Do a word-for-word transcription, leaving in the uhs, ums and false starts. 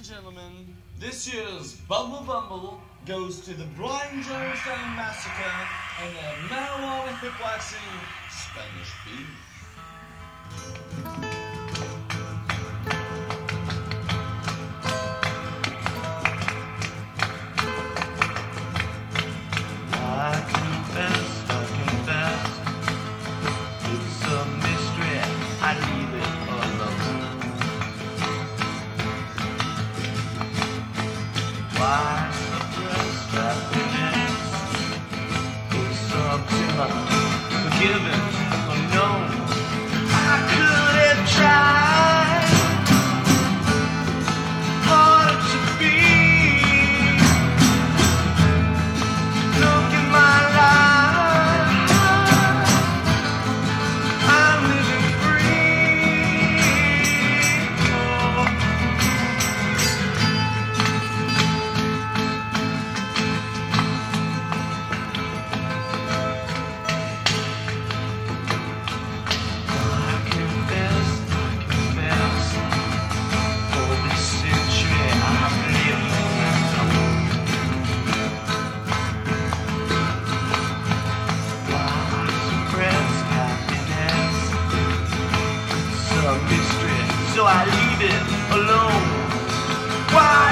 gentlemen, this year's Bumble Bumble goes to the Brian Jonestown Massacre and their marijuana hip waxing Spanish beef. Why suppress happiness? Is something forgiven or known? I could have tried harder to be. Look in my life, I'm living free. Oh. Mystery, so I leave it alone. Why?